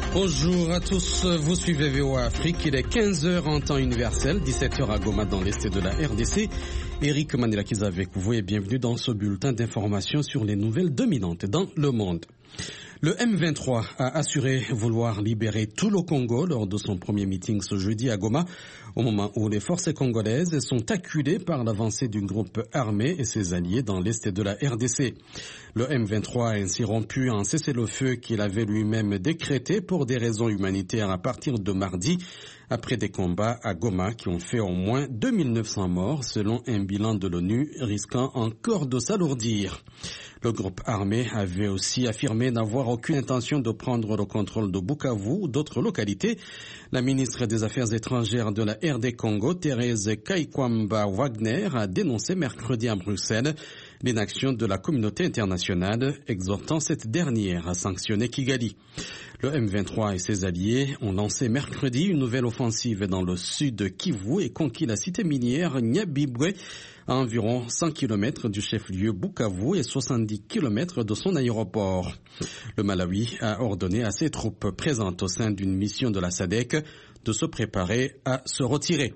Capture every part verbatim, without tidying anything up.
Bonjour à tous, vous suivez V O A Afrique, il est quinze heures en temps universel, dix-sept heures à Goma dans l'est de la R D C. Eric Manelakiza avec vous et bienvenue dans ce bulletin d'information sur les nouvelles dominantes dans le monde. Le M vingt-trois a assuré vouloir libérer tout le Congo lors de son premier meeting ce jeudi à Goma, au moment où les forces congolaises sont acculées par l'avancée du groupe armé et ses alliés dans l'est de la R D C. Le M vingt-trois a ainsi rompu un cessez-le-feu qu'il avait lui-même décrété pour des raisons humanitaires à partir de mardi, après des combats à Goma qui ont fait au moins deux mille neuf cents morts selon un bilan de l'ONU risquant encore de s'alourdir. Le groupe armé avait aussi affirmé n'avoir aucune intention de prendre le contrôle de Bukavu ou d'autres localités. La ministre des Affaires étrangères de la R D Congo, Thérèse Kaikwamba-Wagner, a dénoncé mercredi à Bruxelles l'inaction de la communauté internationale, exhortant cette dernière à sanctionner Kigali. Le M vingt-trois et ses alliés ont lancé mercredi une nouvelle offensive dans le sud de Kivu et conquis la cité minière Nyabibwe, à environ cent kilomètres du chef-lieu Bukavu et soixante-dix kilomètres de son aéroport. Le Malawi a ordonné à ses troupes présentes au sein d'une mission de la S A D C de se préparer à se retirer.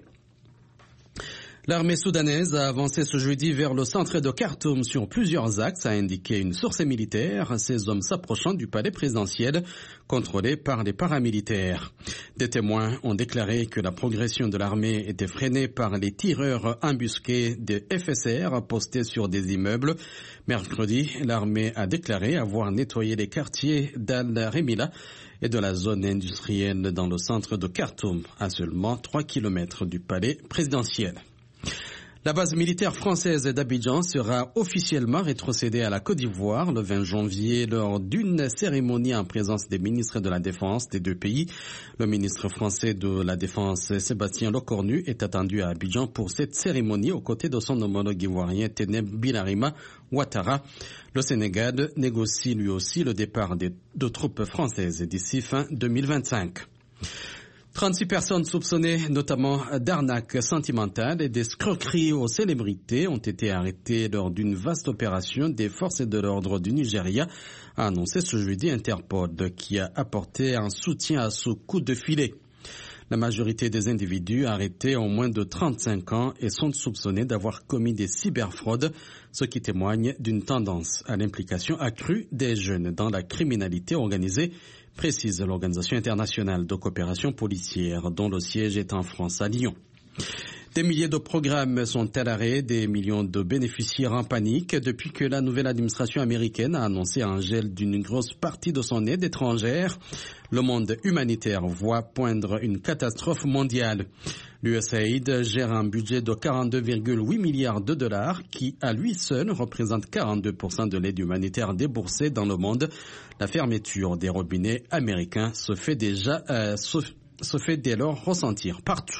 L'armée soudanaise a avancé ce jeudi vers le centre de Khartoum sur plusieurs axes, a indiqué une source militaire, ces hommes s'approchant du palais présidentiel contrôlé par les paramilitaires. Des témoins ont déclaré que la progression de l'armée était freinée par les tireurs embusqués des F S R postés sur des immeubles. Mercredi, l'armée a déclaré avoir nettoyé les quartiers d'Al-Remila et de la zone industrielle dans le centre de Khartoum, à seulement trois kilomètres du palais présidentiel. La base militaire française d'Abidjan sera officiellement rétrocédée à la Côte d'Ivoire le vingt janvier lors d'une cérémonie en présence des ministres de la Défense des deux pays. Le ministre français de la Défense, Sébastien Lecornu, est attendu à Abidjan pour cette cérémonie aux côtés de son homologue ivoirien Tenem Binarima Ouattara. Le Sénégal négocie lui aussi le départ de, de troupes françaises d'ici fin deux mille vingt-cinq. trente-six personnes soupçonnées notamment d'arnaque sentimentale et d'escroquerie aux célébrités ont été arrêtées lors d'une vaste opération des forces de l'ordre du Nigeria, a annoncé ce jeudi Interpol, qui a apporté un soutien à ce coup de filet. La majorité des individus arrêtés ont moins de trente-cinq ans et sont soupçonnés d'avoir commis des cyberfraudes, ce qui témoigne d'une tendance à l'implication accrue des jeunes dans la criminalité organisée, précise l'Organisation internationale de coopération policière, dont le siège est en France à Lyon. Des milliers de programmes sont à l'arrêt, des millions de bénéficiaires en panique depuis que la nouvelle administration américaine a annoncé un gel d'une grosse partie de son aide étrangère. Le monde humanitaire voit poindre une catastrophe mondiale. L'U S A I D gère un budget de quarante-deux virgule huit milliards de dollars qui, à lui seul, représente quarante-deux pour cent de l'aide humanitaire déboursée dans le monde. La fermeture des robinets américains se fait déjà, euh, se, se fait dès lors ressentir partout.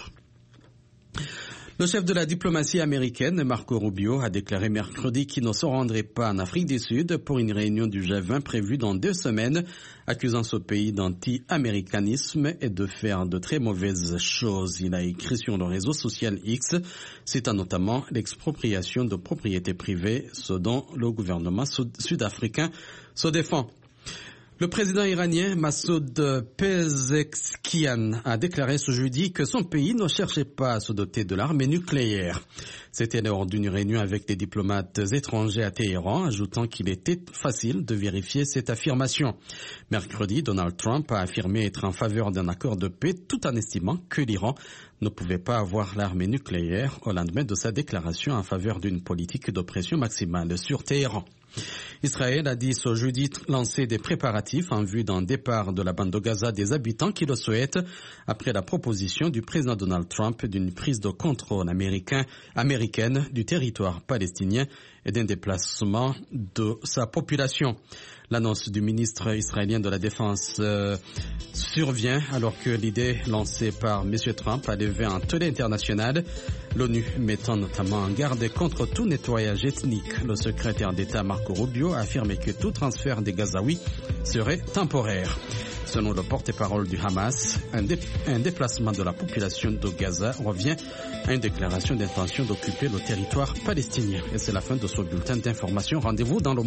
Le chef de la diplomatie américaine, Marco Rubio, a déclaré mercredi qu'il ne se rendrait pas en Afrique du Sud pour une réunion du G vingt prévue dans deux semaines, accusant ce pays d'anti-américanisme et de faire de très mauvaises choses. Il a écrit sur le réseau social X, citant notamment l'expropriation de propriétés privées, ce dont le gouvernement sud-africain se défend. Le président iranien Massoud Pezeshkian a déclaré ce jeudi que son pays ne cherchait pas à se doter de l'arme nucléaire. C'était lors d'une réunion avec des diplomates étrangers à Téhéran, ajoutant qu'il était facile de vérifier cette affirmation. Mercredi, Donald Trump a affirmé être en faveur d'un accord de paix tout en estimant que l'Iran ne pouvait pas avoir l'arme nucléaire au lendemain de sa déclaration en faveur d'une politique d'oppression maximale sur Téhéran. Israël a dit ce jeudi lancer des préparatifs en vue d'un départ de la bande de Gaza des habitants qui le souhaitent après la proposition du président Donald Trump d'une prise de contrôle américain, américaine du territoire palestinien et d'un déplacement de sa population. L'annonce du ministre israélien de la Défense euh, survient alors que l'idée lancée par M. Trump a levé un tollé international, l'ONU mettant notamment en garde contre tout nettoyage ethnique. Le secrétaire d'État Marco Rubio a affirmé que tout transfert des Gazaouis serait temporaire. Selon le porte-parole du Hamas, un, dé- un déplacement de la population de Gaza revient à une déclaration d'intention d'occuper le territoire palestinien. Et c'est la fin de ce bulletin d'information. Rendez-vous dans le